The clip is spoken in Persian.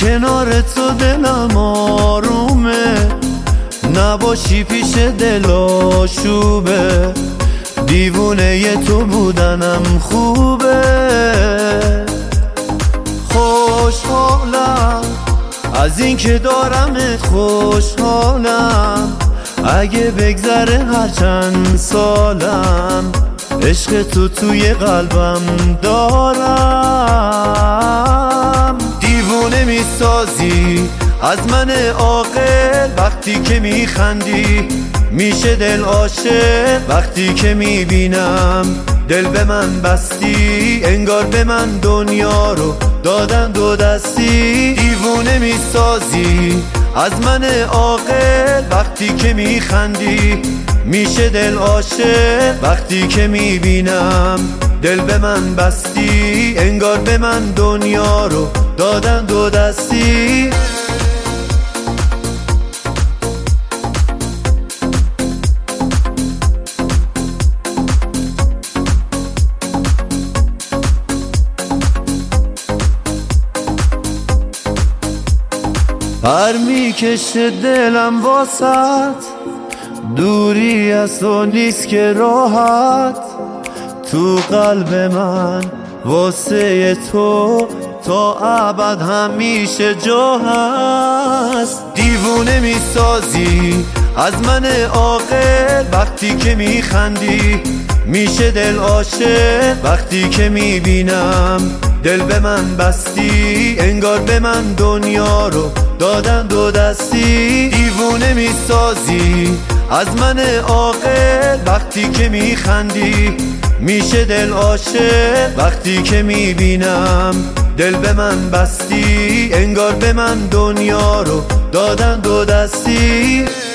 کنار تو دلم آرومه، نباشی پیش دل آشوبه. دیوونه تو بودنم خوبه. خوشحالم از این که دارمت، خوشحالم اگه بگذره هر چند سالم، عشق تو توی قلبم دارم. دیوونه میسازی از من عاقل وقتی که میخندی، میشه دل عاشق وقتی که میبینم. دل به من بستی، انگار به من دنیا رو دادن دو دستی. دیوونه میسازی از من عاقل وقتی که میخندی، میشه دل عاشق وقتی که میبینم. دل به من بستی، انگار به من دنیا رو دادن دو دستی. پر میکشه دلم واسط، دوری از تو نیست که راحت. تو قلب من واسه تو تا ابد همیشه جا هست. دیوونه میسازی از من عاقل وقتی که میخندی، میشه دل عاشق وقتی که میبینم. دل به من بستی، انگار به من دنیا رو دادن دو دستی. دیوونه میسازی از من عاقل وقتی که میخندی، میشه دل عاشق وقتی که میبینم. دل به من بستی، انگار به من دنیا رو دادن دو دستی.